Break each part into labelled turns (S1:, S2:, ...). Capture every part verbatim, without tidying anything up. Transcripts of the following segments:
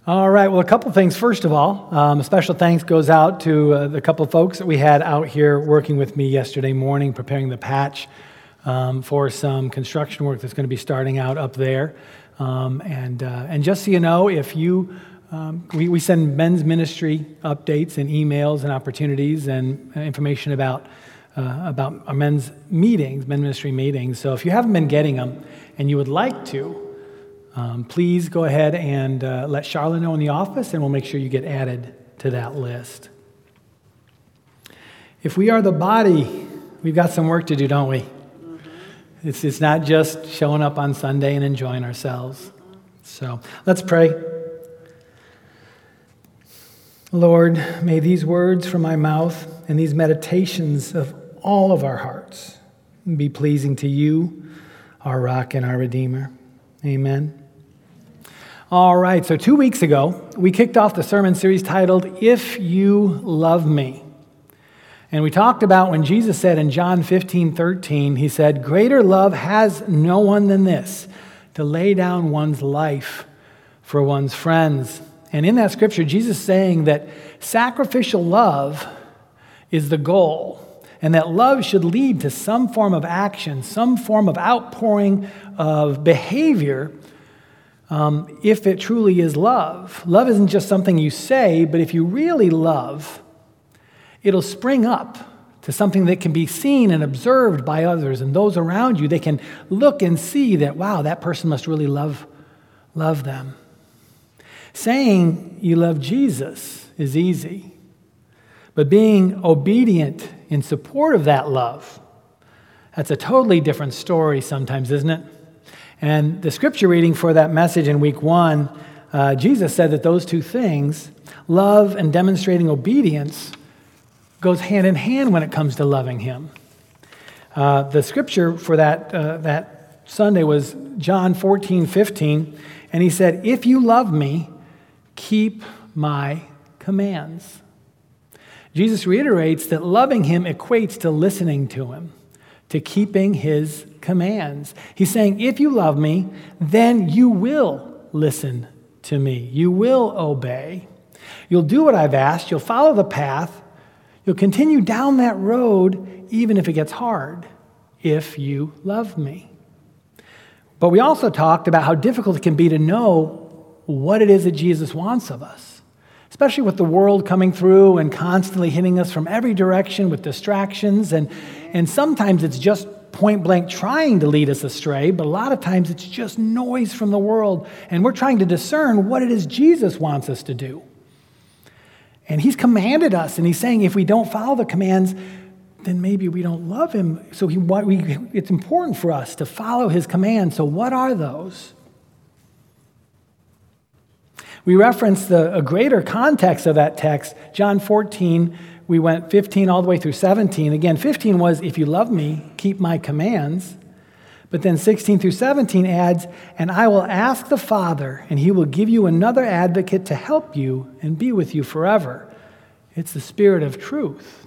S1: All right, well, a couple things. First of all, um, a special thanks goes out to uh, the couple of folks that we had out here working with me yesterday morning, preparing the patch um, for some construction work that's going to be starting out up there. Um, and uh, and just so you know, if you, um, we, we send men's ministry updates and emails and opportunities and information about uh, about our men's meetings, men's ministry meetings. So if you haven't been getting them and you would like to, Um, please go ahead and uh, let Charlotte know in the office, and we'll make sure you get added to that list. If we are the body, we've got some work to do, don't we? Mm-hmm. It's, it's not just showing up on Sunday and enjoying ourselves. So let's pray. Lord, may these words from my mouth and these meditations of all of our hearts be pleasing to you, our rock and our Redeemer. Amen. All right, so two weeks ago, we kicked off the sermon series titled, If You Love Me. And we talked about when Jesus said in John fifteen thirteen, he said, greater love has no one than this, to lay down one's life for one's friends. And in that scripture, Jesus is saying that sacrificial love is the goal, and that love should lead to some form of action, some form of outpouring of behavior, um, if it truly is love. Love isn't just something you say, but if you really love, it'll spring up to something that can be seen and observed by others and those around you. They can look and see that, wow, that person must really love, love them. Saying you love Jesus is easy, but being obedient in support of that love, that's a totally different story sometimes, isn't it? And the scripture reading for that message in week one, uh, Jesus said that those two things, love and demonstrating obedience, goes hand in hand when it comes to loving him. Uh, the scripture for that, uh, that Sunday was John fourteen fifteen, and he said, if you love me, keep my commands. Jesus reiterates that loving him equates to listening to him, to keeping his commands. He's saying, if you love me, then you will listen to me. You will obey. You'll do what I've asked. You'll follow the path. You'll continue down that road, even if it gets hard, if you love me. But we also talked about how difficult it can be to know what it is that Jesus wants of us, especially with the world coming through and constantly hitting us from every direction with distractions. And, and sometimes it's just point blank trying to lead us astray, but a lot of times it's just noise from the world. And we're trying to discern what it is Jesus wants us to do. And he's commanded us, and he's saying if we don't follow the commands, then maybe we don't love him. So he, we, it's important for us to follow his commands. So what are those? We referenced the, a greater context of that text, John fourteen. We went fifteen all the way through seventeen. Again, fifteen was, if you love me, keep my commands. But then sixteen through seventeen adds, and I will ask the Father, and he will give you another advocate to help you and be with you forever. It's the Spirit of truth.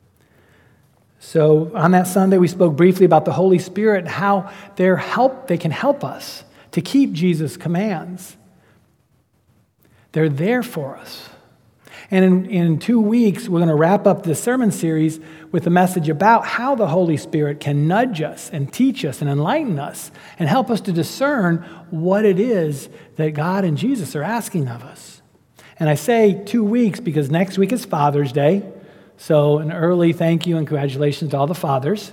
S1: So on that Sunday, we spoke briefly about the Holy Spirit and how they're help, they can help us to keep Jesus' commands. They're there for us. And in, in two weeks, we're going to wrap up this sermon series with a message about how the Holy Spirit can nudge us and teach us and enlighten us and help us to discern what it is that God and Jesus are asking of us. And I say two weeks because next week is Father's Day. So an early thank you and congratulations to all the fathers.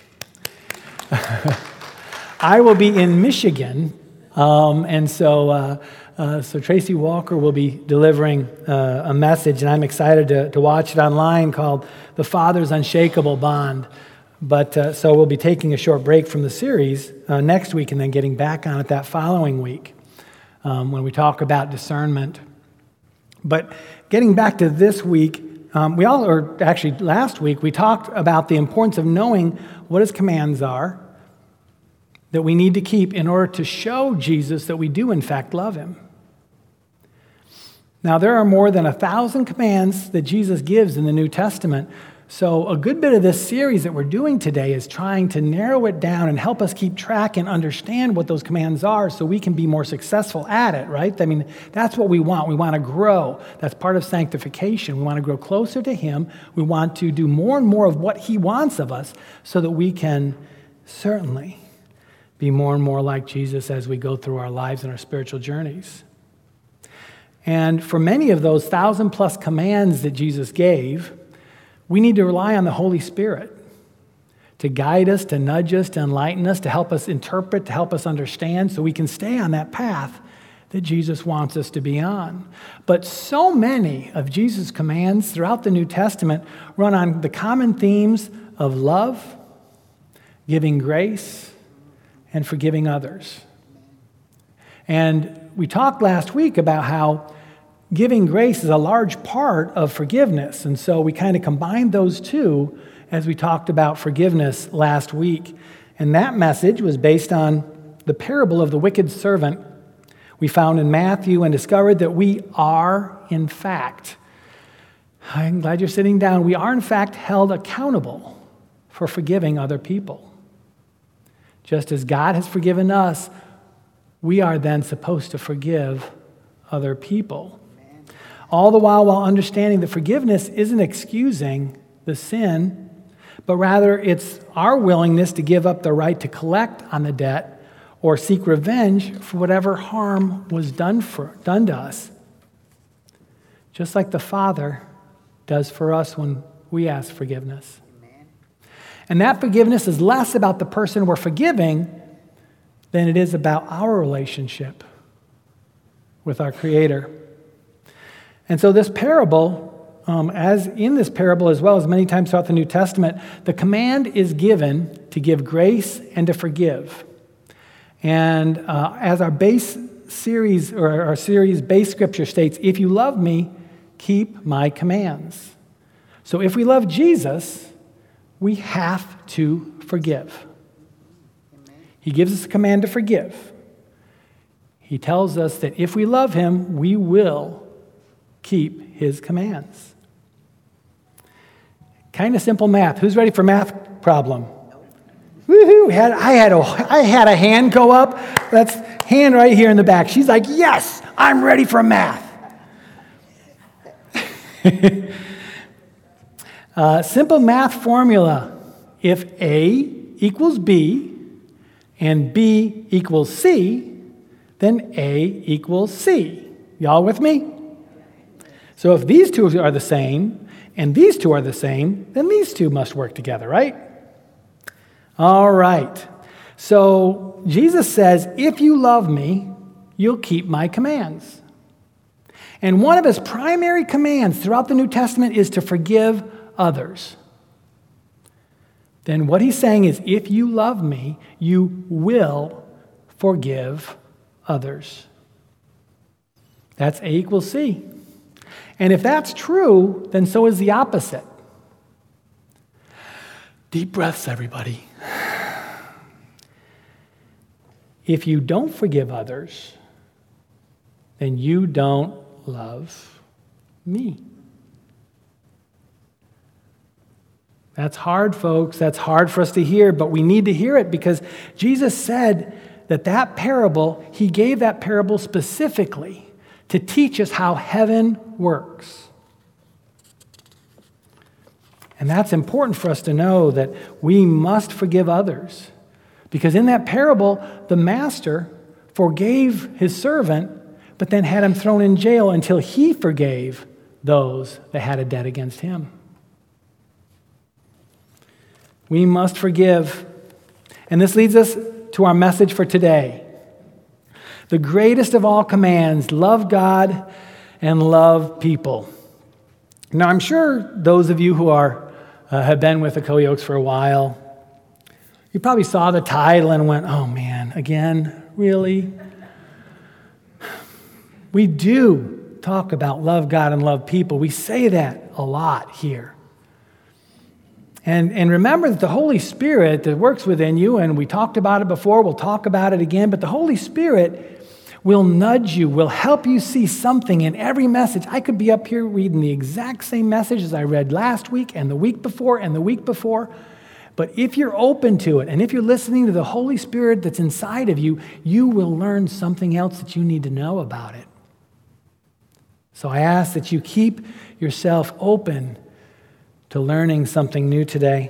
S1: I will be in Michigan, um, and so... Uh, Uh, so Tracy Walker will be delivering uh, a message, and I'm excited to, to watch it online, called The Father's Unshakable Bond. But uh, so we'll be taking a short break from the series uh, next week and then getting back on it that following week um, when we talk about discernment. But getting back to this week, um, we all, or actually last week, we talked about the importance of knowing what his commands are that we need to keep in order to show Jesus that we do in fact love him. Now, there are more than a thousand commands that Jesus gives in the New Testament, So a good bit of this series that we're doing today is trying to narrow it down and help us keep track and understand what those commands are so we can be more successful at it, right? I mean, that's what we want. We want to grow. That's part of sanctification. We want to grow closer to Him. We want to do more and more of what He wants of us so that we can certainly be more and more like Jesus as we go through our lives and our spiritual journeys. And for many of those thousand plus commands that Jesus gave, we need to rely on the Holy Spirit to guide us, to nudge us, to enlighten us, to help us interpret, to help us understand so we can stay on that path that Jesus wants us to be on. But so many of Jesus' commands throughout the New Testament run on the common themes of love, giving grace, and forgiving others. And we talked last week about how giving grace is a large part of forgiveness. And so we kind of combined those two as we talked about forgiveness last week. And that message was based on the parable of the wicked servant we found in Matthew and discovered that we are, in fact, I'm glad you're sitting down, we are, in fact, held accountable for forgiving other people. Just as God has forgiven us, we are then supposed to forgive other people. All the while, while understanding that forgiveness isn't excusing the sin, but rather it's our willingness to give up the right to collect on the debt or seek revenge for whatever harm was done for done to us. Just like the Father does for us when we ask forgiveness. Amen. And that forgiveness is less about the person we're forgiving than it is about our relationship with our Creator. And so this parable, um, as in this parable as well as many times throughout the New Testament, the command is given to give grace and to forgive. And uh, as our base series, or our series base scripture states, if you love me, keep my commands. So if we love Jesus, we have to forgive. He gives us a command to forgive. He tells us that if we love Him, we will keep His commands. Kind of simple math. Who's ready for math problem? Woohoo! Had, I, had a, I had a hand go up. That's hand right here in the back. She's like, yes, I'm ready for math. uh, simple math formula. If A equals B and B equals C, then A equals C. Y'all with me? So if these two are the same and these two are the same, then these two must work together, right? All right. So Jesus says, if you love me, you'll keep my commands. And one of His primary commands throughout the New Testament is to forgive others. Then what He's saying is, if you love me, you will forgive others. That's A equals C. And if that's true, then so is the opposite. Deep breaths, everybody. If you don't forgive others, then you don't love me. That's hard, folks. That's hard for us to hear, but we need to hear it because Jesus said that that parable, He gave that parable specifically to teach us how heaven works. And that's important for us to know that we must forgive others. Because in that parable, the master forgave his servant, but then had him thrown in jail until he forgave those that had a debt against him. We must forgive. And this leads us to our message for today. The greatest of all commands, love God and love people. Now, I'm sure those of you who are uh, have been with the Koyokes for a while, you probably saw the title and went, oh man, again, really? We do talk about love God and love people. We say that a lot here. And, and remember that the Holy Spirit that works within you, and we talked about it before, we'll talk about it again, but the Holy Spirit We'll nudge you. We'll help you see something in every message. I could be up here reading the exact same message as I read last week and the week before and the week before. But if you're open to it, and if you're listening to the Holy Spirit that's inside of you, you will learn something else that you need to know about it. So I ask that you keep yourself open to learning something new today.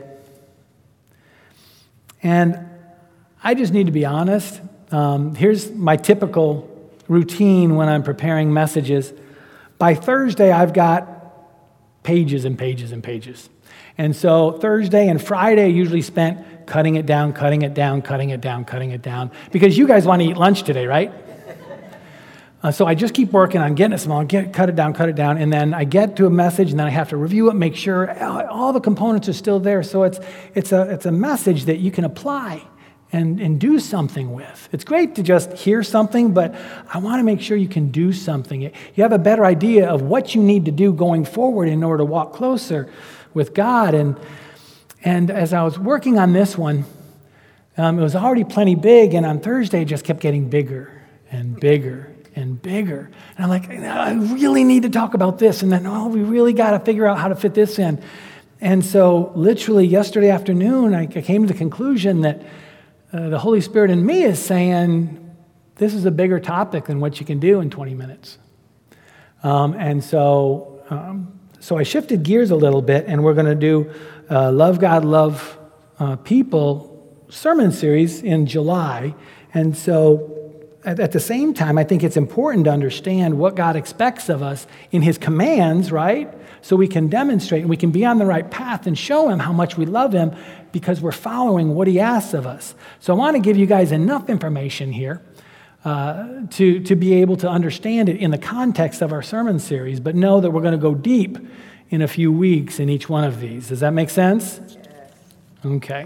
S1: And I just need to be honest. Um, here's my typical routine when I'm preparing messages. By Thursday, I've got pages and pages and pages. And so Thursday and Friday usually spent cutting it down, cutting it down, cutting it down, cutting it down. Because you guys want to eat lunch today, right? Uh, so I just keep working on getting it small, get, cut it down, cut it down. And then I get to a message and then I have to review it, make sure all the components are still there. So it's it's a it's a message that you can apply and, and do something with. It's great to just hear something, but I want to make sure you can do something. You have a better idea of what you need to do going forward in order to walk closer with God. And and as I was working on this one, um, it was already plenty big, and on Thursday it just kept getting bigger and bigger and bigger. And I'm like, I really need to talk about this. And then, oh, we really got to figure out how to fit this in. And so literally yesterday afternoon, I came to the conclusion that uh, the Holy Spirit in me is saying, this is a bigger topic than what you can do in twenty minutes. Um, and so um, so I shifted gears a little bit, and we're going to do uh, Love God, Love uh, People sermon series in July. And so at, at the same time, I think it's important to understand what God expects of us in his commands, right? So we can demonstrate and we can be on the right path and show him how much we love him because we're following what he asks of us. So I want to give you guys enough information here uh, to, to be able to understand it in the context of our sermon series, but know that we're going to go deep in a few weeks in each one of these. Does that make sense? Yes. Okay.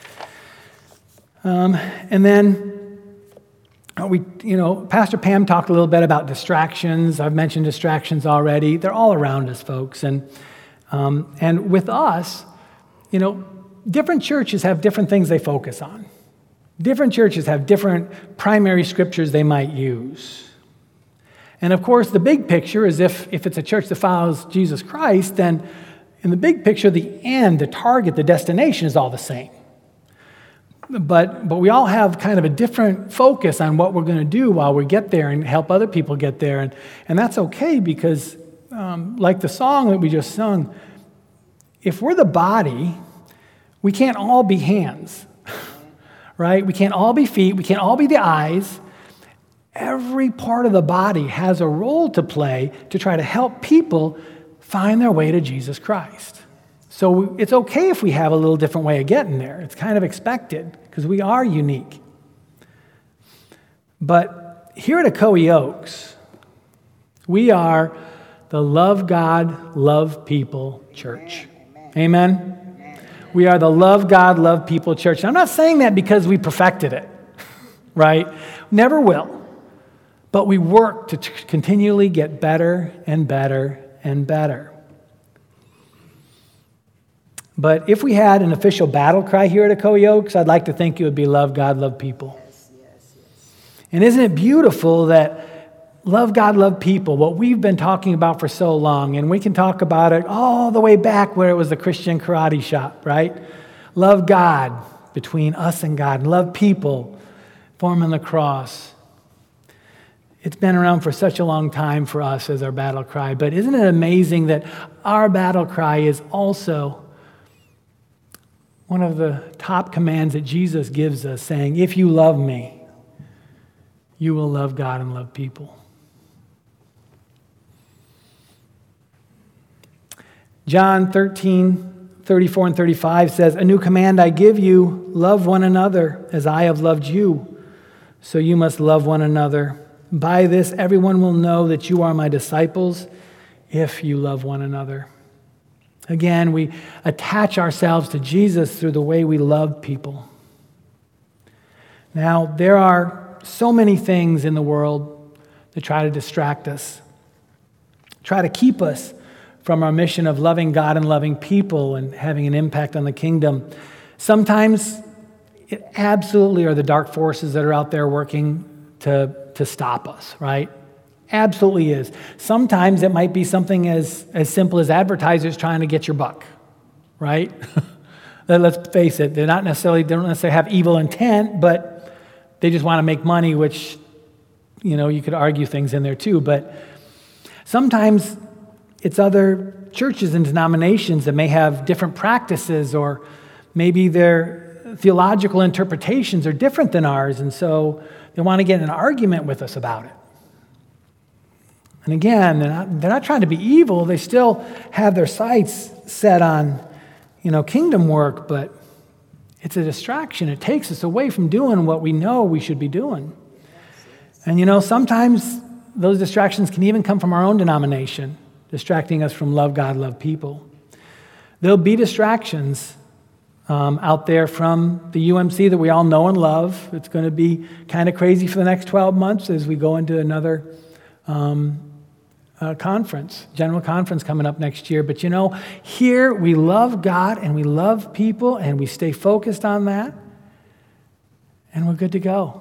S1: Um, and then we, you know, Pastor Pam talked a little bit about distractions. I've mentioned distractions already. They're all around us, folks. And um, and with us, you know, different churches have different things they focus on. Different churches have different primary scriptures they might use. And of course, the big picture is if, if it's a church that follows Jesus Christ, then in the big picture, the end, the target, the destination is all the same. But but we all have kind of a different focus on what we're going to do while we get there and help other people get there. And, and that's okay because, um, like the song that we just sung, if we're the body, we can't all be hands, right? We can't all be feet. We can't all be the eyes. Every part of the body has a role to play to try to help people find their way to Jesus Christ. So it's okay if we have a little different way of getting there. It's kind of expected because we are unique. But here at Ocoee Oaks, we are the Love God, Love People church. Amen? Amen? We are the Love God, Love People church. And I'm not saying that because we perfected it, right? Never will. But we work to t- continually get better and better and better. But if we had an official battle cry here at Ocoee Oaks, I'd like to think it would be love God, love people. Yes, yes, yes. And isn't it beautiful that love God, love people, what we've been talking about for so long, and we can talk about it all the way back where it was the Christian karate shop, right? Love God between us and God, and love people forming the cross. It's been around for such a long time for us as our battle cry, but isn't it amazing that our battle cry is also one of the top commands that Jesus gives us, saying, if you love me, you will love God and love people. John thirteen, thirty-four and thirty-five says, a new command I give you, love one another as I have loved you. So you must love one another. By this, everyone will know that you are my disciples if you love one another. Again, we attach ourselves to Jesus through the way we love people. Now, there are so many things in the world that try to distract us, try to keep us from our mission of loving God and loving people and having an impact on the kingdom. Sometimes it absolutely are the dark forces that are out there working to, to stop us, right? Absolutely is. Sometimes it might be something as, as simple as advertisers trying to get your buck, right? Let's face it, they're not necessarily, they don't necessarily have evil intent, but they just want to make money, which, you know, you could argue things in there too. But sometimes it's other churches and denominations that may have different practices, or maybe their theological interpretations are different than ours, and so they want to get in an argument with us about it. And again, they're not, they're not trying to be evil. They still have their sights set on, you know, kingdom work, but it's a distraction. It takes us away from doing what we know we should be doing. And, you know, sometimes those distractions can even come from our own denomination, distracting us from love God, love people. There'll be distractions um, out there from the U M C that we all know and love. It's going to be kind of crazy for the next twelve months as we go into another um Uh, conference, general conference coming up next year. But you know, here we love God and we love people and we stay focused on that and we're good to go.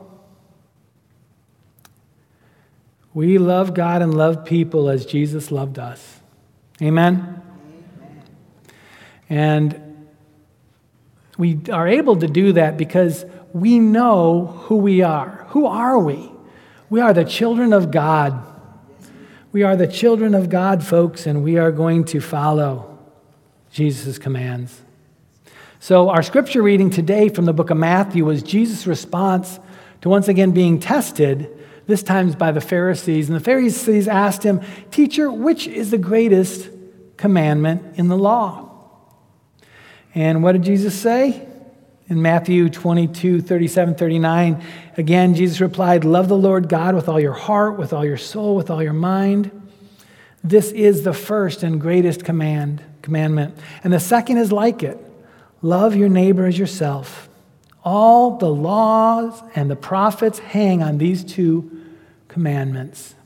S1: We love God and love people as Jesus loved us. Amen? Amen. And we are able to do that because we know who we are. Who are we? We are the children of God. We are the children of God, folks, and we are going to follow Jesus' commands. So our scripture reading today from the book of Matthew was Jesus' response to once again being tested, this time by the Pharisees. And the Pharisees asked him, "Teacher, which is the greatest commandment in the law?" And what did Jesus say? In Matthew twenty-two, thirty-seven, thirty-nine, again, Jesus replied, "Love the Lord God with all your heart, with all your soul, with all your mind. This is the first and greatest command, commandment. And the second is like it. Love your neighbor as yourself. All the laws and the prophets hang on these two commandments."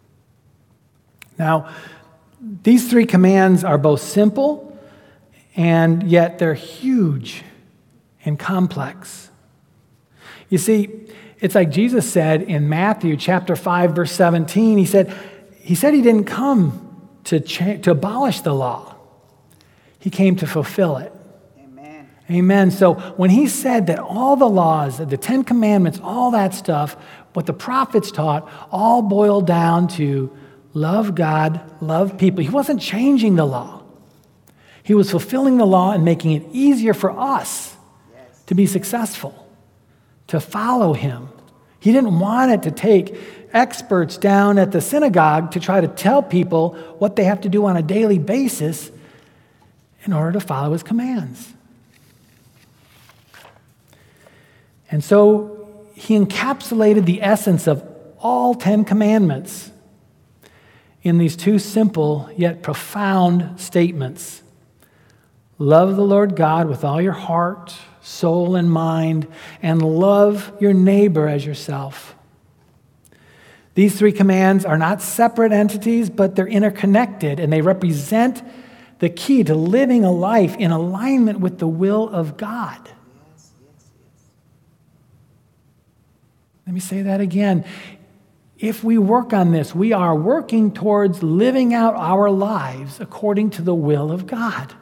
S1: Now, these three commands are both simple, and yet they're huge and complex. You see, it's like Jesus said in Matthew chapter five, verse seventeen. He said, he said he didn't come to, cha- to abolish the law. He came to fulfill it. Amen. Amen. So when he said that all the laws, the Ten Commandments, all that stuff, what the prophets taught, all boiled down to love God, love people. He wasn't changing the law. He was fulfilling the law and making it easier for us to be successful, to follow him. He didn't want it to take experts down at the synagogue to try to tell people what they have to do on a daily basis in order to follow his commands. And so he encapsulated the essence of all Ten Commandments in these two simple yet profound statements. Love the Lord God with all your heart, soul, and mind, and love your neighbor as yourself. These three commands are not separate entities, but they're interconnected, and they represent the key to living a life in alignment with the will of God. Yes, yes, yes. Let me say that again. If we work on this, we are working towards living out our lives according to the will of God.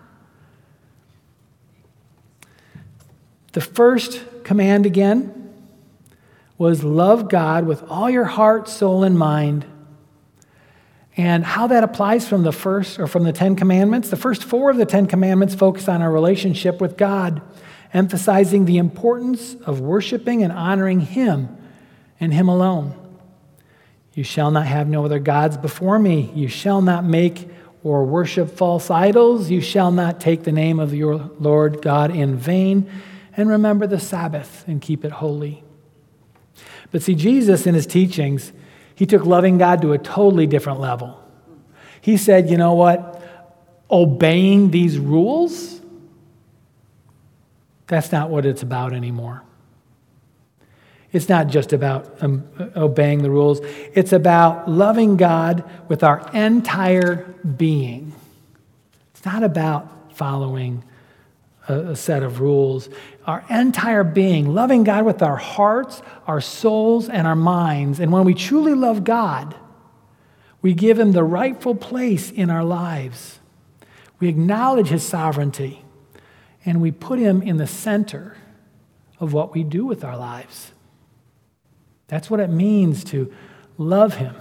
S1: The first command again was love God with all your heart, soul, and mind. And how that applies from the first or from the Ten Commandments, the first four of the Ten Commandments focus on our relationship with God, emphasizing the importance of worshiping and honoring Him and Him alone. You shall not have no other gods before me. You shall not make or worship false idols. You shall not take the name of your Lord God in vain. And remember the Sabbath and keep it holy. But see, Jesus in his teachings, he took loving God to a totally different level. He said, you know what? Obeying these rules, that's not what it's about anymore. It's not just about um, obeying the rules. It's about loving God with our entire being. It's not about following a, a set of rules. Our entire being, loving God with our hearts, our souls, and our minds. And when we truly love God, we give him the rightful place in our lives. We acknowledge his sovereignty, and we put him in the center of what we do with our lives. That's what it means to love him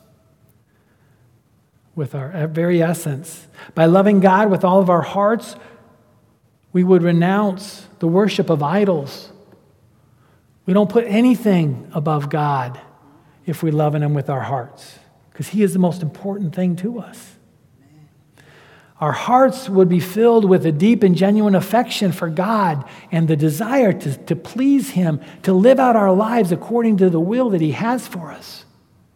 S1: with our very essence. By loving God with all of our hearts, we would renounce the worship of idols. We don't put anything above God if we love him with our hearts, because he is the most important thing to us. Our hearts would be filled with a deep and genuine affection for God and the desire to, to please him, to live out our lives according to the will that he has for us.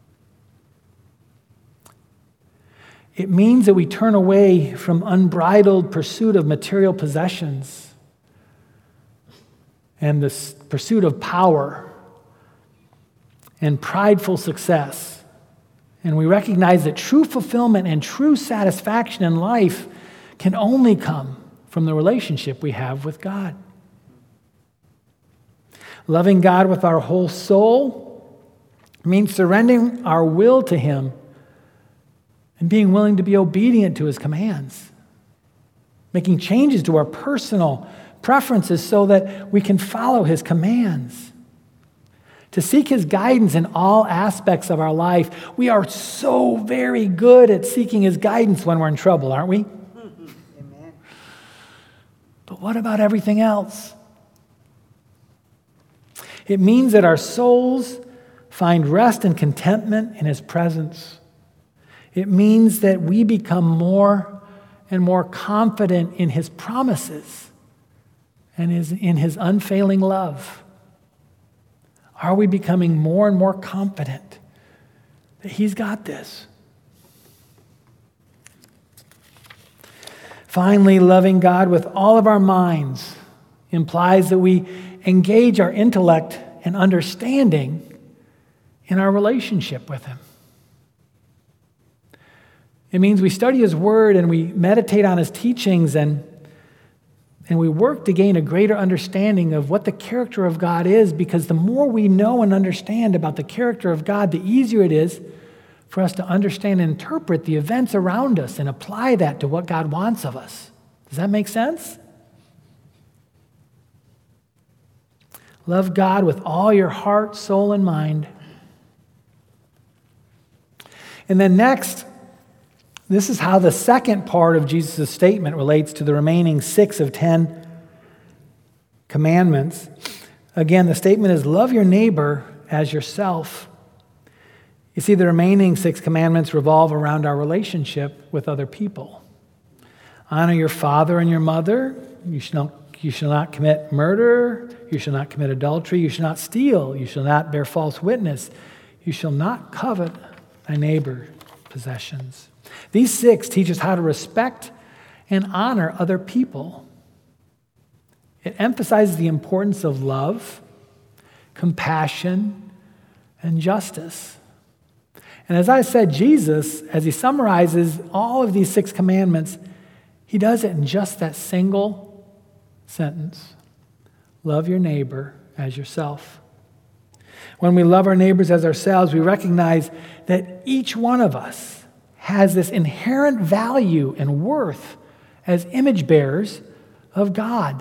S1: It means that we turn away from unbridled pursuit of material possessions and the pursuit of power and prideful success. And we recognize that true fulfillment and true satisfaction in life can only come from the relationship we have with God. Loving God with our whole soul means surrendering our will to him and being willing to be obedient to his commands. Making changes to our personal preferences so that we can follow his commands. To seek his guidance in all aspects of our life. We are so very good at seeking his guidance when we're in trouble, aren't we? Amen. But what about everything else? It means that our souls find rest and contentment in his presence. It means that we become more and more confident in his promises and in his unfailing love. Are we becoming more and more confident that he's got this? Finally, loving God with all of our minds implies that we engage our intellect and understanding in our relationship with him. It means we study his word and we meditate on his teachings and And we work to gain a greater understanding of what the character of God is, because the more we know and understand about the character of God, the easier it is for us to understand and interpret the events around us and apply that to what God wants of us. Does that make sense? Love God with all your heart, soul, and mind. And then next, this is how the second part of Jesus' statement relates to the remaining six of ten commandments. Again, the statement is, love your neighbor as yourself. You see, the remaining six commandments revolve around our relationship with other people. Honor your father and your mother. You shall not, you shall not commit murder. You shall not commit adultery. You shall not steal. You shall not bear false witness. You shall not covet thy neighbor's possessions. These six teach us how to respect and honor other people. It emphasizes the importance of love, compassion, and justice. And as I said, Jesus, as he summarizes all of these six commandments, he does it in just that single sentence. Love your neighbor as yourself. When we love our neighbors as ourselves, we recognize that each one of us has this inherent value and worth as image bearers of God.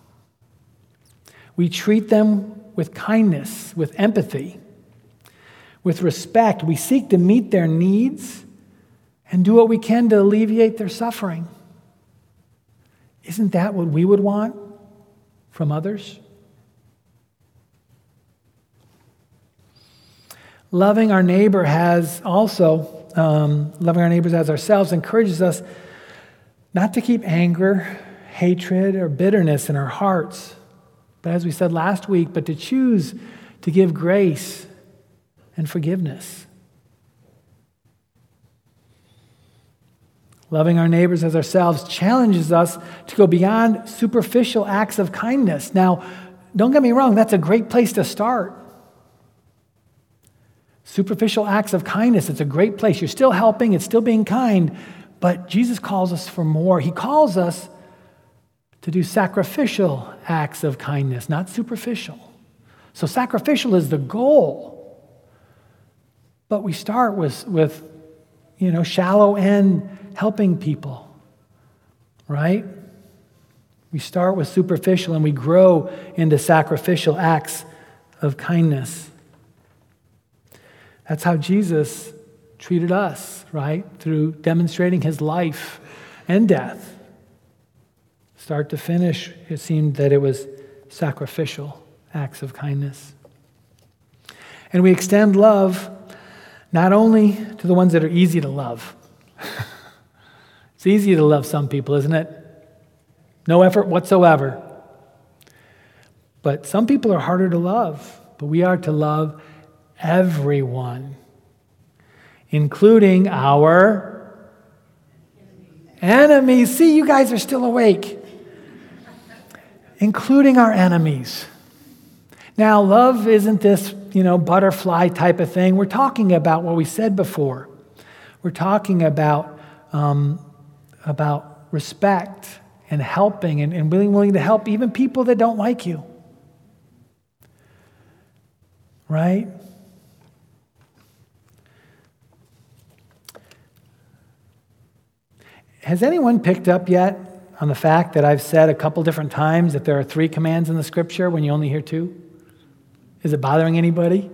S1: We treat them with kindness, with empathy, with respect. We seek to meet their needs and do what we can to alleviate their suffering. Isn't that what we would want from others? Loving our neighbor has also Um, loving our neighbors as ourselves encourages us not to keep anger, hatred, or bitterness in our hearts, but as we said last week, but to choose to give grace and forgiveness. Loving our neighbors as ourselves challenges us to go beyond superficial acts of kindness. Now, don't get me wrong, that's a great place to start. Superficial acts of kindness, it's a great place. You're still helping, it's still being kind, but Jesus calls us for more. He calls us to do sacrificial acts of kindness, not superficial. So sacrificial is the goal. But we start with, with you know, shallow end helping people, right? We start with superficial and we grow into sacrificial acts of kindness. That's how Jesus treated us, right? Through demonstrating his life and death. Start to finish, it seemed that it was sacrificial acts of kindness. And we extend love not only to the ones that are easy to love. It's easy to love some people, isn't it? No effort whatsoever. But some people are harder to love. But we are to love everyone, including our enemies. See, you guys are still awake. Including our enemies. Now, love isn't this, you know, butterfly type of thing. We're talking about what we said before. We're talking about, um, about respect and helping and, and being willing to help even people that don't like you. Right? Has anyone picked up yet on the fact that I've said a couple different times that there are three commands in the scripture when you only hear two? Is it bothering anybody?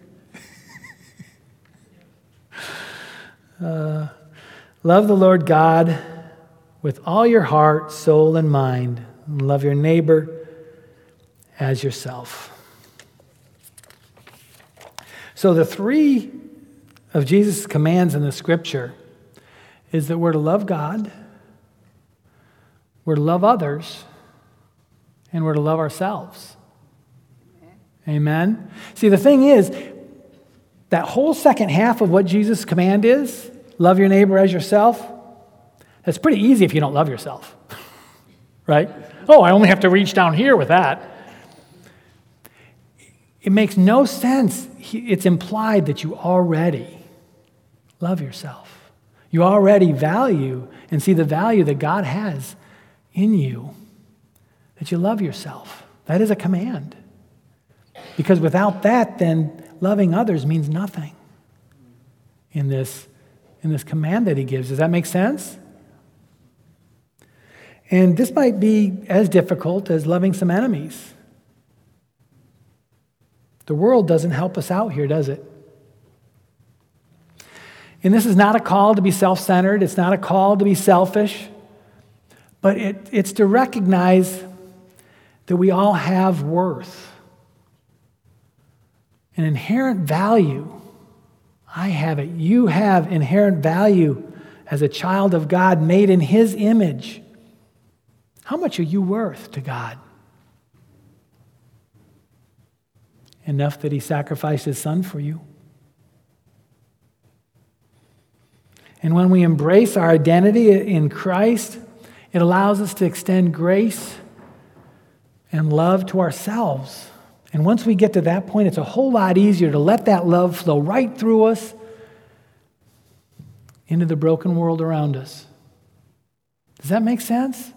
S1: uh, love the Lord God with all your heart, soul, and mind. And love your neighbor as yourself. So the three of Jesus' commands in the scripture is that we're to love God, we're to love others, and we're to love ourselves. Amen? See, the thing is, that whole second half of what Jesus' command is, love your neighbor as yourself, that's pretty easy if you don't love yourself. Right? Oh, I only have to reach down here with that. It makes no sense. It's implied that you already love yourself. You already value and see the value that God has in you, that you love yourself. That is a command. Because without that, then loving others means nothing in this, in this command that he gives. Does that make sense? And this might be as difficult as loving some enemies. The world doesn't help us out here, does it? And this is not a call to be self-centered. It's not a call to be selfish. But it, it's to recognize that we all have worth. An inherent value. I have it. You have inherent value as a child of God made in his image. How much are you worth to God? Enough that he sacrificed his son for you. And when we embrace our identity in Christ, it allows us to extend grace and love to ourselves. And once we get to that point, it's a whole lot easier to let that love flow right through us into the broken world around us. Does that make sense?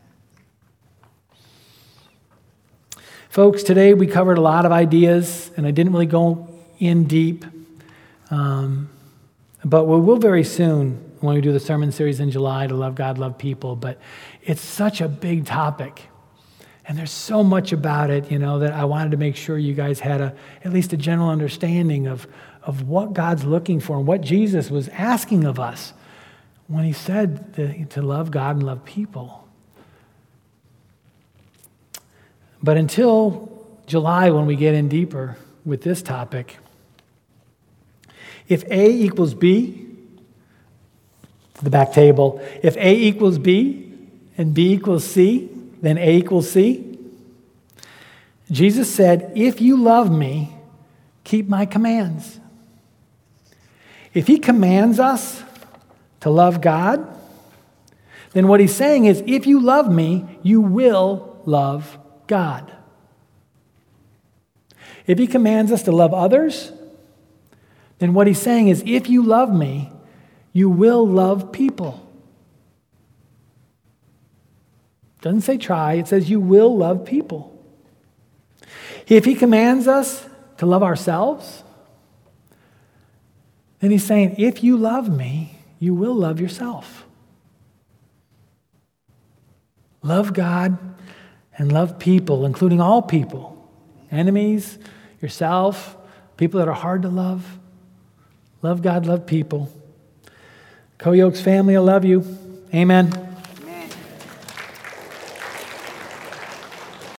S1: Folks, today we covered a lot of ideas, and I didn't really go in deep. Um, but we will very soon when we do the sermon series in July to love God, love people. But it's such a big topic. And there's so much about it, you know, that I wanted to make sure you guys had a at least a general understanding of, of what God's looking for and what Jesus was asking of us when he said to, to love God and love people. But until July, when we get in deeper with this topic, if A equals B, the back table, if A equals B and B equals C, then A equals C. Jesus said, if you love me, keep my commands. If he commands us to love God, then what he's saying is, if you love me, you will love God. If he commands us to love others, then what he's saying is, if you love me, you will love people. Doesn't say try, it says you will love people. If he commands us to love ourselves, then he's saying, if you love me, you will love yourself. Love God and love people, including all people. Enemies, yourself, people that are hard to love. Love God, love people. Co-Yokes family, I love you. Amen.